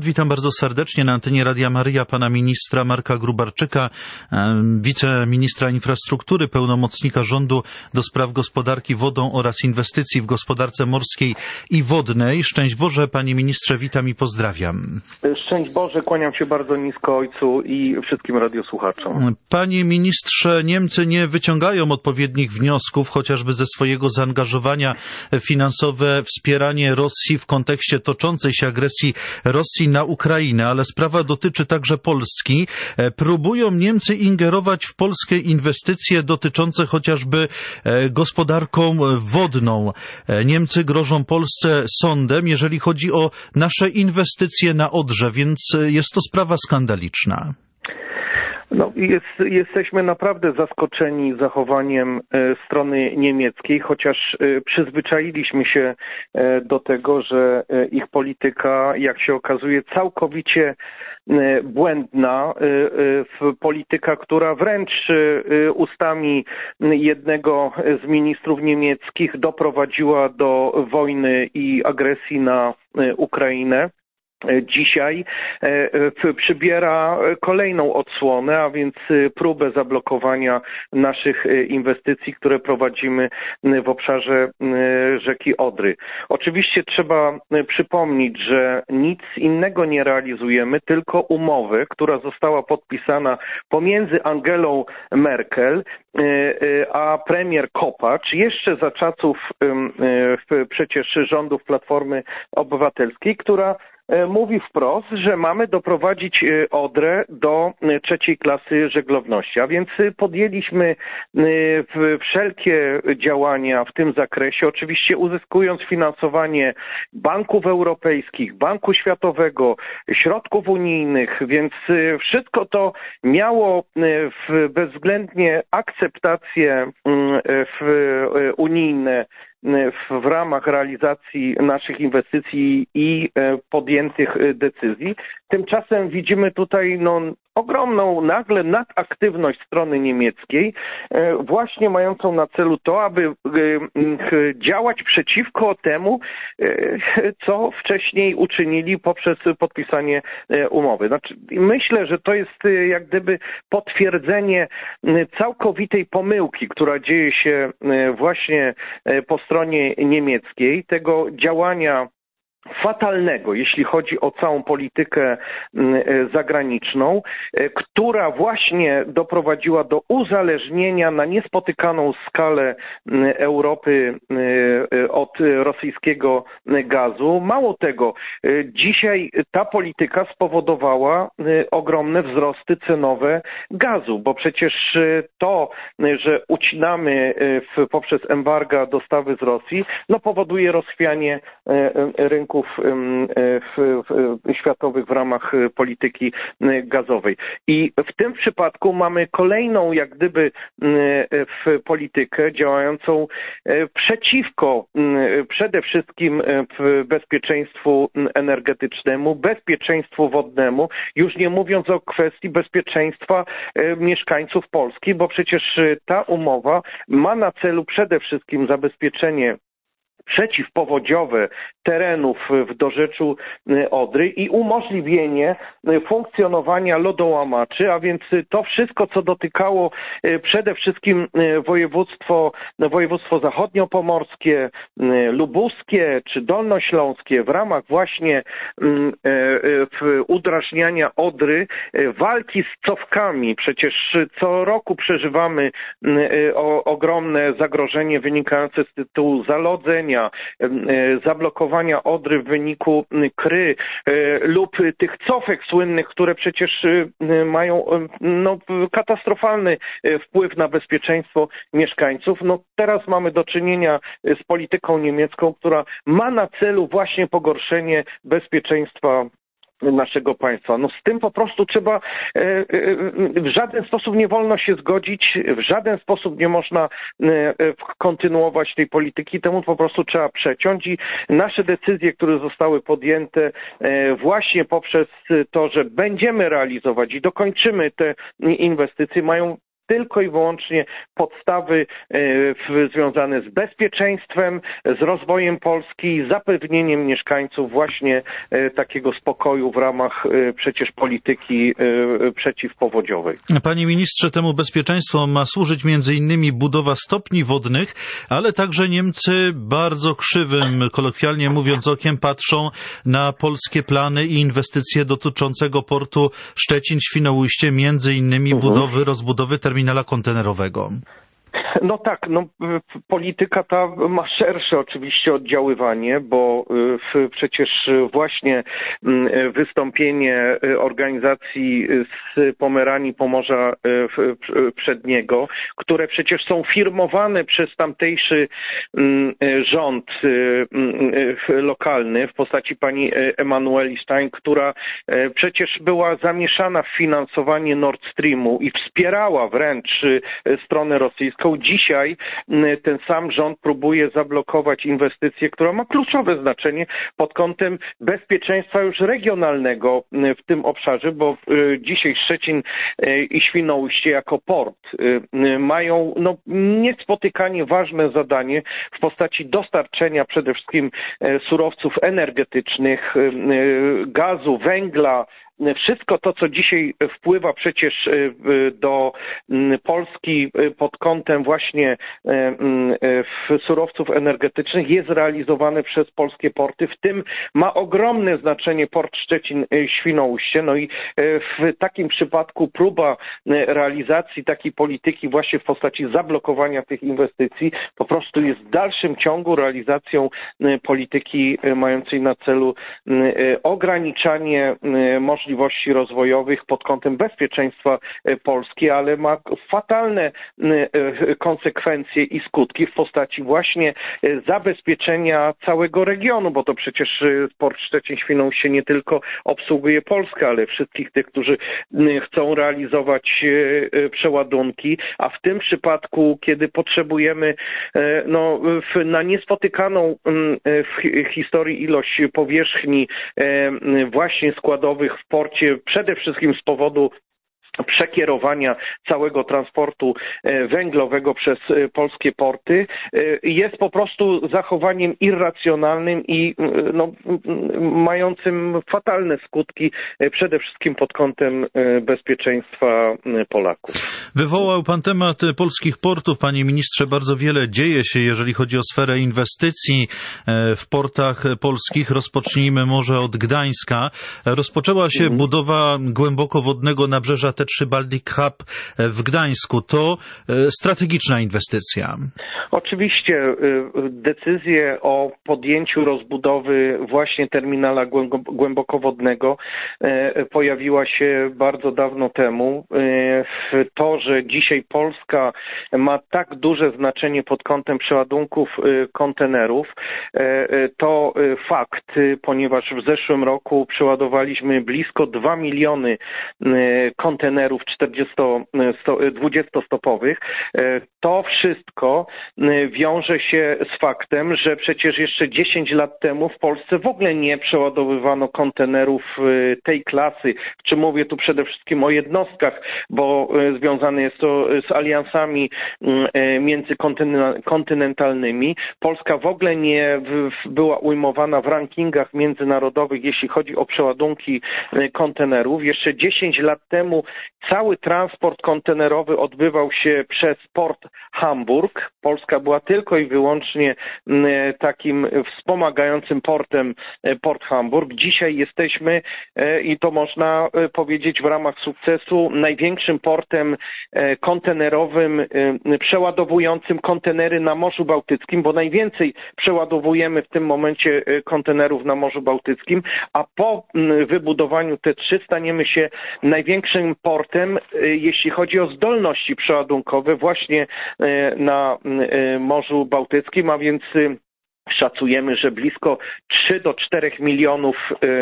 Witam bardzo serdecznie na antenie Radia Maryja pana ministra Marka Gróbarczyka, wiceministra infrastruktury, pełnomocnika rządu do spraw gospodarki wodą oraz inwestycji w gospodarce morskiej i wodnej. Szczęść Boże, panie ministrze, witam i pozdrawiam. Szczęść Boże, kłaniam się bardzo nisko ojcu i wszystkim radiosłuchaczom. Panie ministrze, Niemcy nie wyciągają odpowiednich wniosków, chociażby ze swojego zaangażowania finansowe, wspieranie Rosji w kontekście toczącej się agresji Rosji na Ukrainę, ale sprawa dotyczy także Polski. Próbują Niemcy ingerować w polskie inwestycje dotyczące chociażby gospodarką wodną. Niemcy grożą Polsce sądem, jeżeli chodzi o nasze inwestycje na Odrze, więc jest to sprawa skandaliczna. Jesteśmy naprawdę zaskoczeni zachowaniem strony niemieckiej, chociaż przyzwyczailiśmy się do tego, że ich polityka, jak się okazuje, całkowicie błędna, polityka, która wręcz ustami jednego z ministrów niemieckich doprowadziła do wojny i agresji na Ukrainę. Dzisiaj przybiera kolejną odsłonę, a więc próbę zablokowania naszych inwestycji, które prowadzimy w obszarze rzeki Odry. Oczywiście trzeba przypomnieć, że nic innego nie realizujemy, tylko umowę, która została podpisana pomiędzy Angelą Merkel a premier Kopacz jeszcze za czasów przecież rządów Platformy Obywatelskiej, która mówi wprost, że mamy doprowadzić Odrę do trzeciej klasy żeglowności, a więc podjęliśmy wszelkie działania w tym zakresie, oczywiście uzyskując finansowanie banków europejskich, Banku Światowego, środków unijnych, więc wszystko to miało bezwzględnie akceptację unijne w ramach realizacji naszych inwestycji i podjętych decyzji. Tymczasem widzimy tutaj ogromną nagle nadaktywność strony niemieckiej, właśnie mającą na celu to, aby działać przeciwko temu, co wcześniej uczynili poprzez podpisanie umowy. Myślę, że to jest jak gdyby potwierdzenie całkowitej pomyłki, która dzieje się właśnie po stronie niemieckiej, tego działania fatalnego, jeśli chodzi o całą politykę zagraniczną, która właśnie doprowadziła do uzależnienia na niespotykaną skalę Europy od rosyjskiego gazu. Mało tego, dzisiaj ta polityka spowodowała ogromne wzrosty cenowe gazu, bo przecież to, że ucinamy poprzez embarga dostawy z Rosji, powoduje rozchwianie rynku światowych w ramach polityki gazowej. I w tym przypadku mamy kolejną jak gdyby politykę działającą przeciwko przede wszystkim bezpieczeństwu energetycznemu, bezpieczeństwu wodnemu, już nie mówiąc o kwestii bezpieczeństwa mieszkańców Polski, bo przecież ta umowa ma na celu przede wszystkim zabezpieczenie przeciwpowodziowe terenów w dorzeczu Odry i umożliwienie funkcjonowania lodołamaczy, a więc to wszystko, co dotykało przede wszystkim województwo zachodniopomorskie, lubuskie czy dolnośląskie w ramach właśnie udrażniania Odry, walki z cofkami. Przecież co roku przeżywamy ogromne zagrożenie wynikające z tytułu zalodzenia, zablokowania Odry w wyniku kry lub tych cofek słynnych, które przecież mają katastrofalny wpływ na bezpieczeństwo mieszkańców. Teraz mamy do czynienia z polityką niemiecką, która ma na celu właśnie pogorszenie bezpieczeństwa naszego państwa. Z tym po prostu trzeba, w żaden sposób nie wolno się zgodzić, w żaden sposób nie można kontynuować tej polityki, temu po prostu trzeba przeciąć i nasze decyzje, które zostały podjęte właśnie poprzez to, że będziemy realizować i dokończymy te inwestycje, mają tylko i wyłącznie podstawy związane z bezpieczeństwem, z rozwojem Polski, zapewnieniem mieszkańców właśnie takiego spokoju w ramach przecież polityki przeciwpowodziowej. Panie ministrze, temu bezpieczeństwu ma służyć między innymi budowa stopni wodnych, ale także Niemcy bardzo krzywym, kolokwialnie mówiąc, okiem patrzą na polskie plany i inwestycje dotyczącego portu Szczecin-Świnoujście, między innymi rozbudowy terminala kontenerowego. No tak, polityka ta ma szersze oczywiście oddziaływanie, bo przecież właśnie wystąpienie organizacji z Pomeranii, Pomorza Przedniego, które przecież są firmowane przez tamtejszy rząd lokalny w postaci pani Emanueli Stein, która przecież była zamieszana w finansowanie Nord Streamu i wspierała wręcz stronę rosyjską. Dzisiaj ten sam rząd próbuje zablokować inwestycję, która ma kluczowe znaczenie pod kątem bezpieczeństwa już regionalnego w tym obszarze, bo dzisiaj Szczecin i Świnoujście jako port mają niespotykanie ważne zadanie w postaci dostarczenia przede wszystkim surowców energetycznych, gazu, węgla, wszystko to, co dzisiaj wpływa przecież do Polski pod kątem właśnie surowców energetycznych, jest realizowane przez polskie porty. W tym ma ogromne znaczenie port Szczecin-Świnoujście. No i w takim przypadku próba realizacji takiej polityki właśnie w postaci zablokowania tych inwestycji po prostu jest w dalszym ciągu realizacją polityki mającej na celu ograniczanie możliwości rozwojowych pod kątem bezpieczeństwa Polski, ale ma fatalne konsekwencje i skutki w postaci właśnie zabezpieczenia całego regionu, bo to przecież port Szczecin-Świnoujście nie tylko obsługuje Polskę, ale wszystkich tych, którzy chcą realizować przeładunki, a w tym przypadku, kiedy potrzebujemy na niespotykaną w historii ilość powierzchni właśnie składowych w porcie, przede wszystkim z powodu przekierowania całego transportu węglowego przez polskie porty, jest po prostu zachowaniem irracjonalnym i mającym fatalne skutki przede wszystkim pod kątem bezpieczeństwa Polaków. Wywołał pan temat polskich portów. Panie ministrze, bardzo wiele dzieje się, jeżeli chodzi o sferę inwestycji w portach polskich. Rozpocznijmy może od Gdańska. Rozpoczęła się budowa głębokowodnego nabrzeża T3 Baltic Hub w Gdańsku. To strategiczna inwestycja. Oczywiście decyzje o podjęciu rozbudowy właśnie terminala głębokowodnego pojawiła się bardzo dawno temu. To, że dzisiaj Polska ma tak duże znaczenie pod kątem przeładunków kontenerów, to fakt, ponieważ w zeszłym roku przeładowaliśmy blisko 2 miliony kontenerów 20-stopowych. To wszystko wiąże się z faktem, że przecież jeszcze 10 lat temu w Polsce w ogóle nie przeładowywano kontenerów tej klasy. Czy mówię tu przede wszystkim o jednostkach, bo związane jest to z aliansami międzykontynentalnymi. Polska w ogóle nie była ujmowana w rankingach międzynarodowych, jeśli chodzi o przeładunki kontenerów. Jeszcze 10 lat temu cały transport kontenerowy odbywał się przez port Hamburg. Polska była tylko i wyłącznie takim wspomagającym portem, port Hamburg. Dzisiaj jesteśmy, i to można powiedzieć w ramach sukcesu, największym portem kontenerowym przeładowującym kontenery na Morzu Bałtyckim, bo najwięcej przeładowujemy w tym momencie kontenerów na Morzu Bałtyckim, a po wybudowaniu T3 staniemy się największym portem, jeśli chodzi o zdolności przeładunkowe właśnie na Morzu Bałtyckim, a więc Szacujemy, że blisko 3 do 4 milionów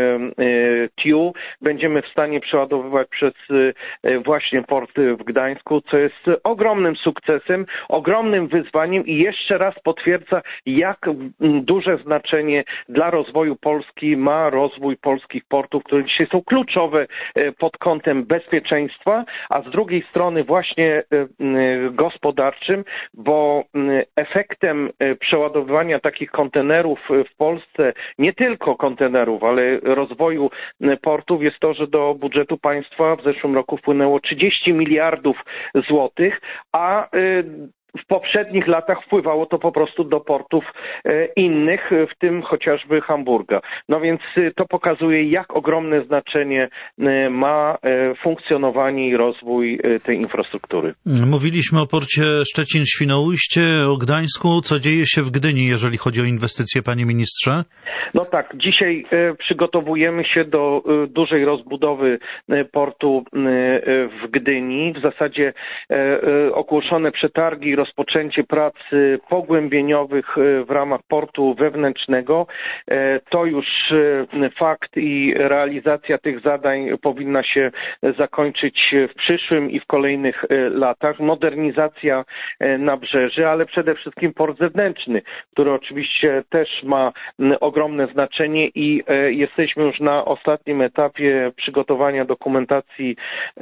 TEU będziemy w stanie przeładowywać przez właśnie port w Gdańsku, co jest ogromnym sukcesem, ogromnym wyzwaniem i jeszcze raz potwierdza, jak duże znaczenie dla rozwoju Polski ma rozwój polskich portów, które dzisiaj są kluczowe pod kątem bezpieczeństwa, a z drugiej strony właśnie gospodarczym, bo efektem przeładowywania takich kontenerów w Polsce, nie tylko kontenerów, ale rozwoju portów jest to, że do budżetu państwa w zeszłym roku wpłynęło 30 miliardów złotych, a w poprzednich latach wpływało to po prostu do portów innych, w tym chociażby Hamburga. No więc to pokazuje, jak ogromne znaczenie ma funkcjonowanie i rozwój tej infrastruktury. Mówiliśmy o porcie Szczecin-Świnoujście, o Gdańsku. Co dzieje się w Gdyni, jeżeli chodzi o inwestycje, panie ministrze? No tak, dzisiaj przygotowujemy się do dużej rozbudowy portu w Gdyni. W zasadzie ogłoszone przetargi, rozpoczęcie prac pogłębieniowych w ramach portu wewnętrznego. To już fakt i realizacja tych zadań powinna się zakończyć w przyszłym i w kolejnych latach. Modernizacja nabrzeży, ale przede wszystkim port zewnętrzny, który oczywiście też ma ogromne znaczenie i jesteśmy już na ostatnim etapie przygotowania dokumentacji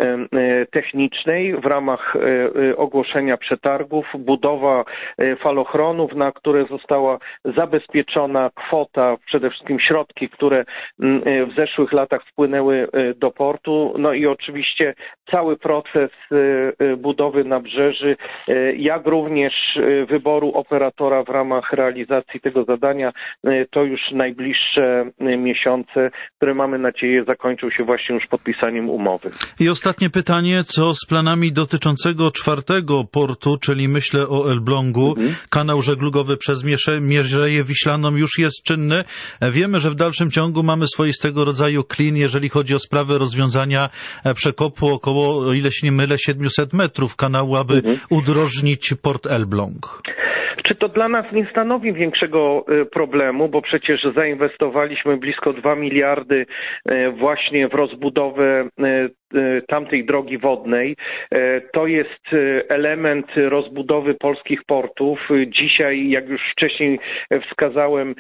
technicznej w ramach ogłoszenia przetargów. Budowa falochronów, na które została zabezpieczona kwota, przede wszystkim środki, które w zeszłych latach wpłynęły do portu. No i oczywiście cały proces budowy nabrzeży, jak również wyboru operatora w ramach realizacji tego zadania, to już najbliższe miesiące, które mamy nadzieję zakończą się właśnie już podpisaniem umowy. I ostatnie pytanie, co z planami dotyczącego czwartego portu, czyli myślę o Elblągu. Kanał żeglugowy przez Mierzeję Wiślaną już jest czynny. Wiemy, że w dalszym ciągu mamy swoistego rodzaju klin, jeżeli chodzi o sprawę rozwiązania przekopu około, o ile się nie mylę, 700 metrów kanału, aby udrożnić port Elbląg. Czy to dla nas nie stanowi większego problemu, bo przecież zainwestowaliśmy blisko 2 miliardy właśnie w rozbudowę tamtej drogi wodnej. To jest element rozbudowy polskich portów. Dzisiaj, jak już wcześniej wskazałem,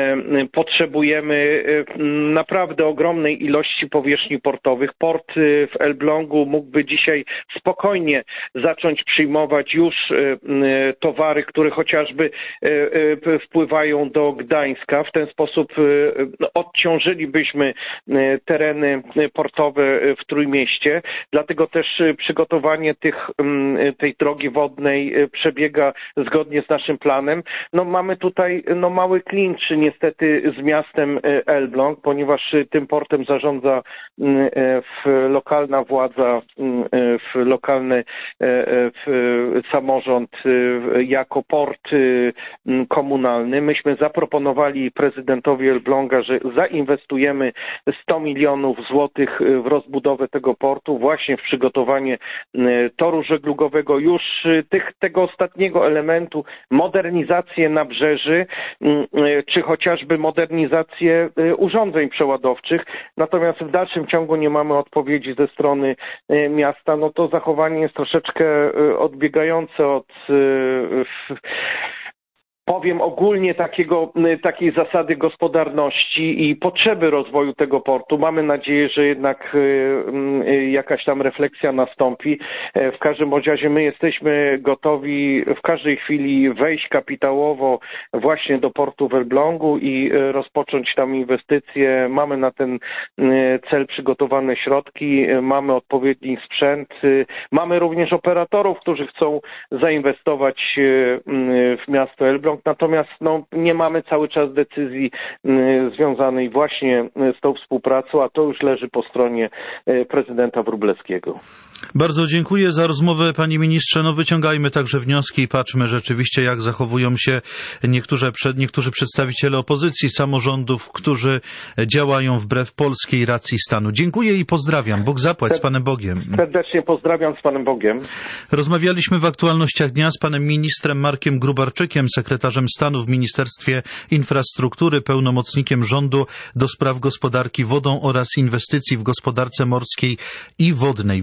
potrzebujemy naprawdę ogromnej ilości powierzchni portowych. Port w Elblągu mógłby dzisiaj spokojnie zacząć przyjmować już towary, które chociażby wpływają do Gdańska. W ten sposób odciążylibyśmy tereny portowe w Trójmieście. Dlatego też przygotowanie tej drogi wodnej przebiega zgodnie z naszym planem. No mamy tutaj mały niestety z miastem Elbląg, ponieważ tym portem zarządza lokalna władza, lokalny samorząd jako port komunalny. Myśmy zaproponowali prezydentowi Elbląga, że zainwestujemy 100 milionów złotych w rozbudowę tego portu, właśnie w przygotowanie toru żeglugowego, już tego ostatniego elementu, modernizację nabrzeży, czy chociażby modernizację urządzeń przeładowczych. Natomiast w dalszym ciągu nie mamy odpowiedzi ze strony miasta. No to zachowanie jest troszeczkę odbiegające od powiem ogólnie takiej zasady gospodarności i potrzeby rozwoju tego portu. Mamy nadzieję, że jednak jakaś tam refleksja nastąpi. W każdym razie my jesteśmy gotowi w każdej chwili wejść kapitałowo właśnie do portu w Elblągu i rozpocząć tam inwestycje. Mamy na ten cel przygotowane środki, mamy odpowiedni sprzęt, mamy również operatorów, którzy chcą zainwestować w miasto Elbląg. Natomiast nie mamy cały czas decyzji związanej właśnie z tą współpracą, a to już leży po stronie prezydenta Wróblewskiego. Bardzo dziękuję za rozmowę, panie ministrze. Wyciągajmy także wnioski i patrzmy rzeczywiście, jak zachowują się niektórzy przedstawiciele opozycji, samorządów, którzy działają wbrew polskiej racji stanu. Dziękuję i pozdrawiam. Bóg zapłać, z Panem Bogiem. Serdecznie pozdrawiam, z Panem Bogiem. Rozmawialiśmy w aktualnościach dnia z panem ministrem Markiem Gróbarczykiem, sekretarzem sekretarzem stanu w Ministerstwie Infrastruktury, pełnomocnikiem rządu do spraw gospodarki wodą oraz inwestycji w gospodarce morskiej i wodnej.